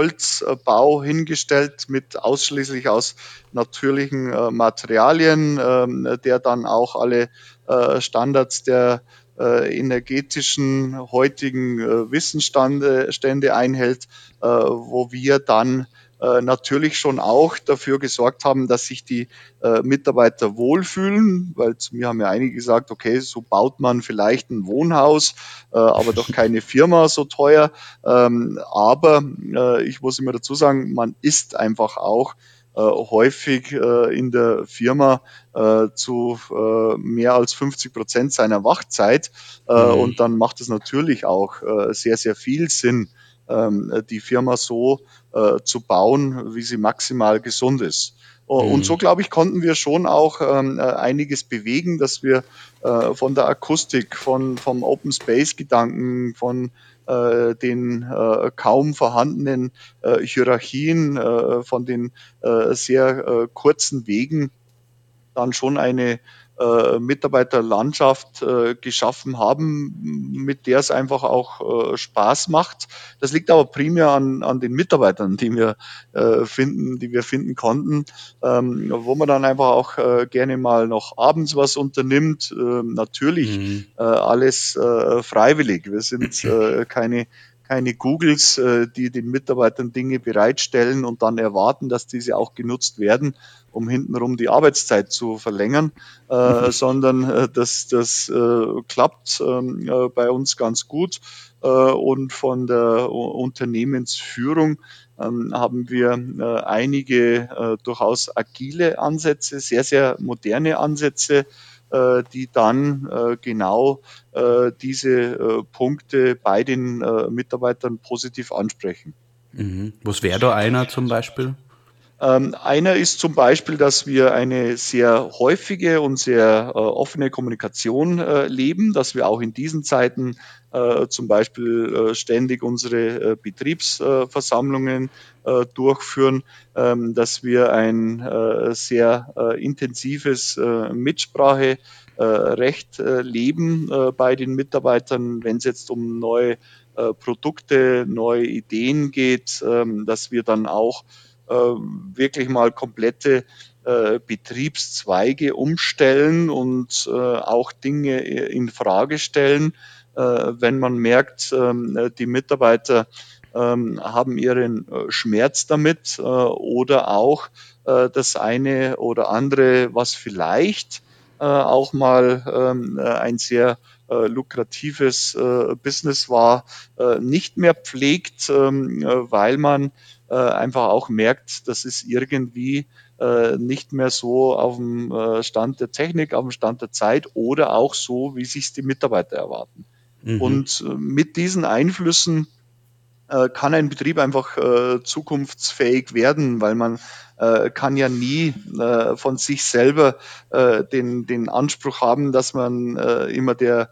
Holzbau hingestellt mit ausschließlich aus natürlichen äh, Materialien, ähm, der dann auch alle äh, Standards der äh, energetischen heutigen äh, Wissensstände Stände einhält, äh, wo wir dann äh, natürlich schon auch dafür gesorgt haben, dass sich die äh, Mitarbeiter wohlfühlen, weil zu mir haben ja einige gesagt, okay, so baut man vielleicht ein Wohnhaus, äh, aber doch keine Firma so teuer. Ähm, aber äh, ich muss immer dazu sagen, man ist einfach auch äh, häufig äh, in der Firma äh, zu äh, mehr als fünfzig Prozent seiner Wachzeit. Äh, Mhm. und dann macht es natürlich auch äh, sehr, sehr viel Sinn, ähm, die Firma so äh, zu bauen, wie sie maximal gesund ist. Und so, Mhm. glaube ich, konnten wir schon auch ähm, äh, einiges bewegen, dass wir äh, von der Akustik, von, vom Open Space Gedanken, von äh, den äh, kaum vorhandenen äh, Hierarchien, äh, von den äh, sehr äh, kurzen Wegen dann schon eine äh, Mitarbeiterlandschaft äh, geschaffen haben, mit der es einfach auch äh, Spaß macht. Das liegt aber primär an, an den Mitarbeitern, die wir äh, finden, die wir finden konnten, ähm, wo man dann einfach auch äh, gerne mal noch abends was unternimmt. Äh, natürlich Mhm. äh, alles äh, freiwillig. Wir sind äh, keine keine Googles, äh, die den Mitarbeitern Dinge bereitstellen und dann erwarten, dass diese auch genutzt werden, um hintenrum die Arbeitszeit zu verlängern, äh, sondern äh, das, das äh, klappt ähm, äh, bei uns ganz gut. Äh, und von der U- Unternehmensführung ähm, haben wir äh, einige äh, durchaus agile Ansätze, sehr, sehr moderne Ansätze, äh, die dann äh, genau äh, diese äh, Punkte bei den äh, Mitarbeitern positiv ansprechen. Mhm. Was wäre da einer zum Beispiel? Ähm, einer ist zum Beispiel, dass wir eine sehr häufige und sehr äh, offene Kommunikation äh, leben, dass wir auch in diesen Zeiten äh, zum Beispiel äh, ständig unsere äh, Betriebsversammlungen äh, durchführen, ähm, dass wir ein äh, sehr äh, intensives äh, Mitspracherecht äh, Recht, äh, leben äh, bei den Mitarbeitern, wenn es jetzt um neue äh, Produkte, neue Ideen geht, ähm, dass wir dann auch äh, wirklich mal komplette äh, Betriebszweige umstellen und äh, auch Dinge in Frage stellen, äh, wenn man merkt, ähm, die Mitarbeiter ähm, haben ihren äh, Schmerz damit äh, oder auch äh, das eine oder andere, was vielleicht äh, auch mal ähm, äh, ein sehr äh, lukratives äh, Business war, äh, nicht mehr pflegt, ähm, äh, weil man äh, einfach auch merkt, das ist irgendwie äh, nicht mehr so auf dem äh, Stand der Technik, auf dem Stand der Zeit oder auch so, wie sich die Mitarbeiter erwarten. Mhm. Und äh, mit diesen Einflüssen äh, kann ein Betrieb einfach äh, zukunftsfähig werden, weil man äh, kann ja nie äh, von sich selber äh, den, den Anspruch haben, dass man äh, immer der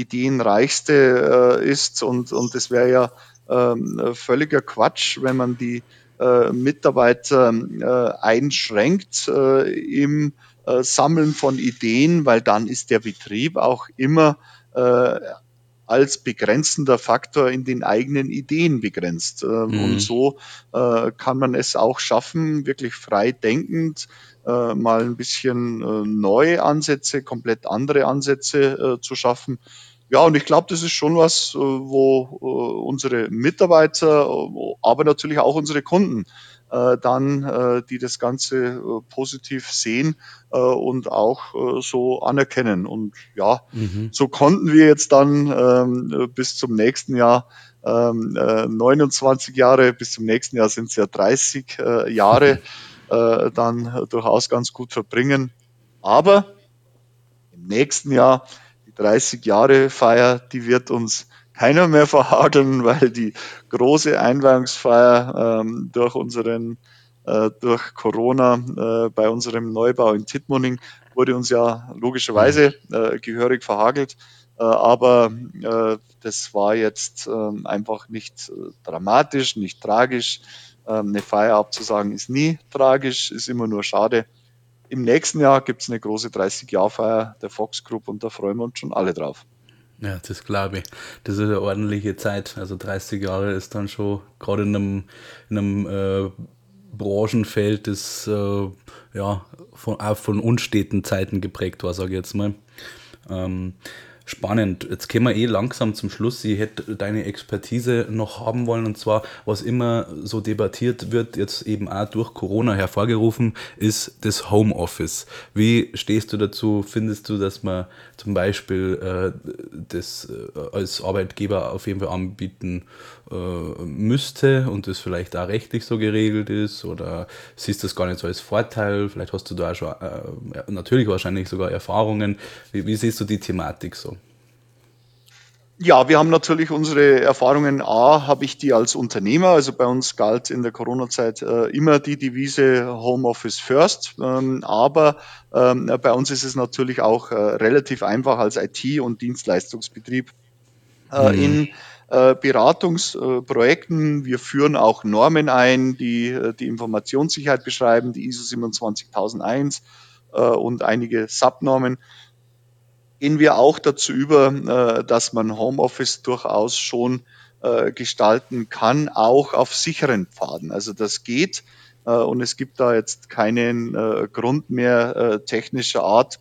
ideenreichste äh, ist und, und das wäre ja ähm, völliger Quatsch, wenn man die äh, Mitarbeiter äh, einschränkt äh, im äh, Sammeln von Ideen, weil dann ist der Betrieb auch immer äh, als begrenzender Faktor in den eigenen Ideen begrenzt. Ähm, Und Mhm. so äh, kann man es auch schaffen, wirklich frei denkend äh, mal ein bisschen äh, neue Ansätze, komplett andere Ansätze äh, zu schaffen. ja, und ich glaube, das ist schon was, wo unsere Mitarbeiter, aber natürlich auch unsere Kunden dann, die das Ganze positiv sehen und auch so anerkennen. Und ja, Mhm. so konnten wir jetzt dann ähm, bis zum nächsten Jahr ähm, äh, neunundzwanzig Jahre, bis zum nächsten Jahr sind es ja dreißig äh, Jahre, äh, dann durchaus ganz gut verbringen. Aber im nächsten Jahr, die dreißig Jahre Feier, die wird uns keiner mehr verhageln, weil die große Einweihungsfeier ähm, durch unseren, äh, durch Corona äh, bei unserem Neubau in Tittmoning wurde uns ja Mhm. logischerweise äh, gehörig verhagelt. Äh, aber äh, das war jetzt äh, einfach nicht äh, dramatisch, nicht tragisch. Ähm, eine Feier abzusagen ist nie tragisch, ist immer nur schade. Im nächsten Jahr gibt es eine große dreißig-Jahr-Feier der Fox Group und da freuen wir uns schon alle drauf. Ja, das glaube ich. Das ist eine ordentliche Zeit. Also dreißig Jahre ist dann schon gerade in einem, in einem äh, Branchenfeld, das äh, ja, von, auch von unsteten Zeiten geprägt war, sage ich jetzt mal. Ähm, Spannend. Jetzt kommen wir eh langsam zum Schluss. Ich hätte deine Expertise noch haben wollen, und zwar, was immer so debattiert wird, jetzt eben auch durch Corona hervorgerufen, ist das Homeoffice. Wie stehst du dazu? Findest du, dass man zum Beispiel äh, das äh, als Arbeitgeber auf jeden Fall anbieten äh, müsste und das vielleicht auch rechtlich so geregelt ist? Oder siehst du das gar nicht so als Vorteil? Vielleicht hast du da auch schon äh, natürlich wahrscheinlich sogar Erfahrungen. Wie, wie siehst du die Thematik so? Ja, wir haben natürlich unsere Erfahrungen. A, habe ich die als Unternehmer. Also bei uns galt in der Corona-Zeit äh, immer die Devise Homeoffice First. Ähm, aber ähm, bei uns ist es natürlich auch äh, relativ einfach als I T- und Dienstleistungsbetrieb äh, Mhm. in äh, Beratungsprojekten. Wir führen auch Normen ein, die äh, die Informationssicherheit beschreiben, die I S O siebenundzwanzigtausendeins äh, und einige Subnormen. Gehen wir auch dazu über, äh, dass man Homeoffice durchaus schon äh, gestalten kann, auch auf sicheren Pfaden. Also das geht äh, und es gibt da jetzt keinen äh, Grund mehr äh, technischer Art,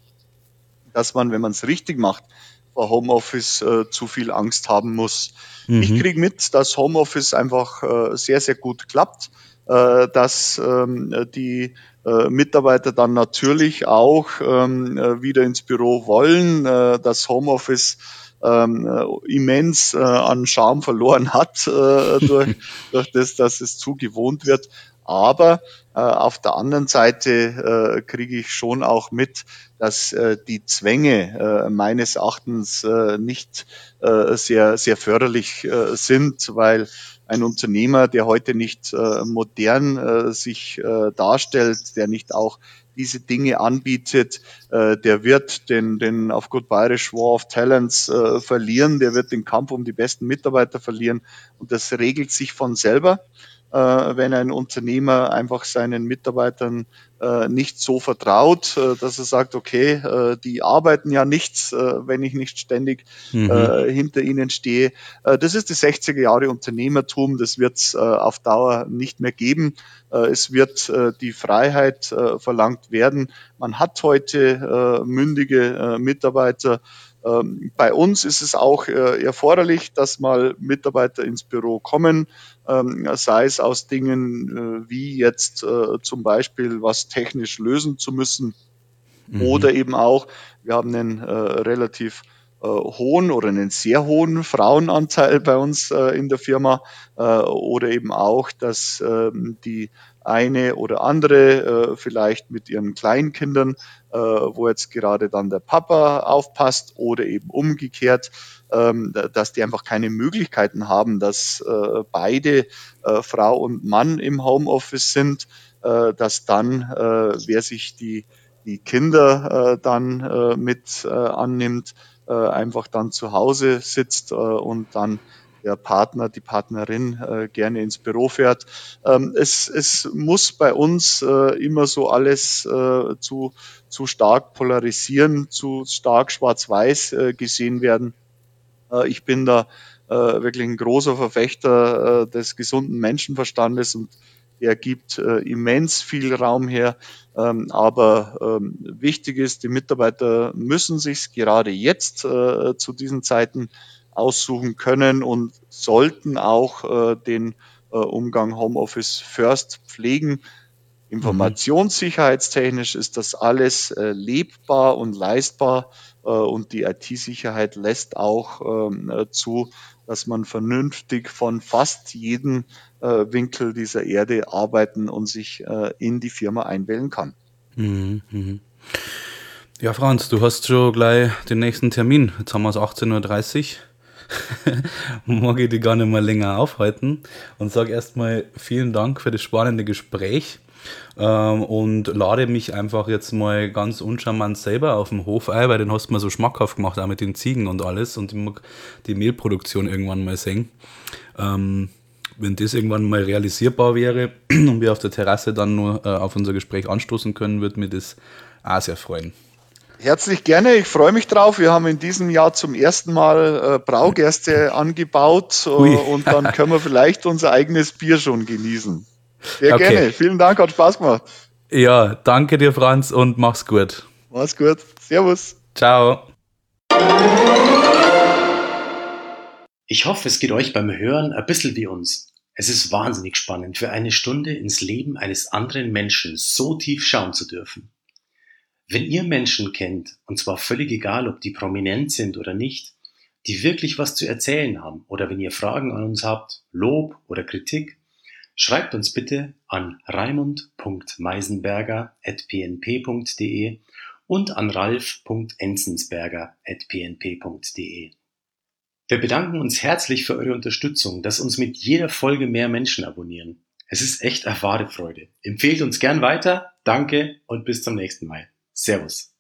dass man, wenn man es richtig macht, vor Homeoffice äh, zu viel Angst haben muss. Ich Mhm. kriege mit, dass Homeoffice einfach äh, sehr, sehr gut klappt, äh, dass ähm, die äh, Mitarbeiter dann natürlich auch ähm, äh, wieder ins Büro wollen, äh, dass Homeoffice ähm, äh, immens äh, an Charme verloren hat äh, durch, durch das, dass es zu gewohnt wird. Aber äh, auf der anderen Seite äh, kriege ich schon auch mit, dass äh, die Zwänge äh, meines Erachtens äh, nicht äh, sehr, sehr förderlich äh, sind, weil ein Unternehmer, der heute nicht äh, modern äh, sich äh, darstellt, der nicht auch diese Dinge anbietet, äh, der wird den, den auf gut bayerisch War of Talents äh, verlieren, der wird den Kampf um die besten Mitarbeiter verlieren und das regelt sich von selber, äh, wenn ein Unternehmer einfach seinen Mitarbeitern äh, nicht so vertraut, äh, dass er sagt, okay, äh, die arbeiten ja nichts, äh, wenn ich nicht ständig Mhm. äh, hinter ihnen stehe. Äh, das ist die sechziger Jahre Unternehmertum, das wird es äh, auf Dauer nicht mehr geben. Äh, es wird äh, die Freiheit äh, verlangt werden. Man hat heute äh, mündige äh, Mitarbeiter. Ähm, bei uns ist es auch äh, erforderlich, dass mal Mitarbeiter ins Büro kommen, ähm, sei es aus Dingen äh, wie jetzt äh, zum Beispiel was technisch lösen zu müssen Mhm. oder eben auch, wir haben einen äh, relativ äh, hohen oder einen sehr hohen Frauenanteil bei uns äh, in der Firma äh, oder eben auch, dass ähm, die eine oder andere äh, vielleicht mit ihren Kleinkindern, äh, wo jetzt gerade dann der Papa aufpasst oder eben umgekehrt, ähm, dass die einfach keine Möglichkeiten haben, dass äh, beide äh, Frau und Mann im Homeoffice sind, äh, dass dann, äh, wer sich die die Kinder äh, dann äh, mit äh, annimmt, äh, einfach dann zu Hause sitzt äh, und dann der Partner, die Partnerin äh, gerne ins Büro fährt. Ähm, es, es muss bei uns äh, immer so alles äh, zu, zu stark polarisieren, zu stark schwarz-weiß äh, gesehen werden. Äh, ich bin da äh, wirklich ein großer Verfechter äh, des gesunden Menschenverstandes und der gibt äh, immens viel Raum her. Ähm, aber ähm, wichtig ist, die Mitarbeiter müssen sich gerade jetzt äh, zu diesen Zeiten aussuchen können und sollten auch äh, den äh, Umgang Homeoffice First pflegen. Informationssicherheitstechnisch ist das alles äh, lebbar und leistbar äh, und die I T-Sicherheit lässt auch ähm, äh, zu, dass man vernünftig von fast jedem äh, Winkel dieser Erde arbeiten und sich äh, in die Firma einwählen kann. Mhm, mhm. Ja, Franz, du hast schon gleich den nächsten Termin. Jetzt haben wir es achtzehn Uhr dreißig. Mag ich dich gar nicht mehr länger aufhalten und sage erstmal vielen Dank für das spannende Gespräch. Ähm, und lade mich einfach jetzt mal ganz uncharmant selber auf dem Hof ein, weil den hast du mir so schmackhaft gemacht, auch mit den Ziegen und alles, und ich mag die Mehlproduktion irgendwann mal sehen. Ähm, wenn das irgendwann mal realisierbar wäre und wir auf der Terrasse dann nur äh, auf unser Gespräch anstoßen können, würde mich das auch sehr freuen. Herzlich gerne, ich freue mich drauf. Wir haben in diesem Jahr zum ersten Mal äh, Braugerste angebaut äh, und dann können wir vielleicht unser eigenes Bier schon genießen. Sehr okay. Gerne. Vielen Dank, hat Spaß gemacht. Ja, danke dir, Franz, und mach's gut. Mach's gut. Servus. Ciao. Ich hoffe, es geht euch beim Hören ein bisschen wie uns. Es ist wahnsinnig spannend, für eine Stunde ins Leben eines anderen Menschen so tief schauen zu dürfen. Wenn ihr Menschen kennt, und zwar völlig egal, ob die prominent sind oder nicht, die wirklich was zu erzählen haben, oder wenn ihr Fragen an uns habt, Lob oder Kritik, schreibt uns bitte an raimund punkt meisenberger at p n p punkt d e und an ralf punkt enzensberger at p n p punkt d e. Wir bedanken uns herzlich für eure Unterstützung, dass uns mit jeder Folge mehr Menschen abonnieren. Es ist echt eine wahre Freude. Empfehlt uns gern weiter, danke und bis zum nächsten Mal. Servus.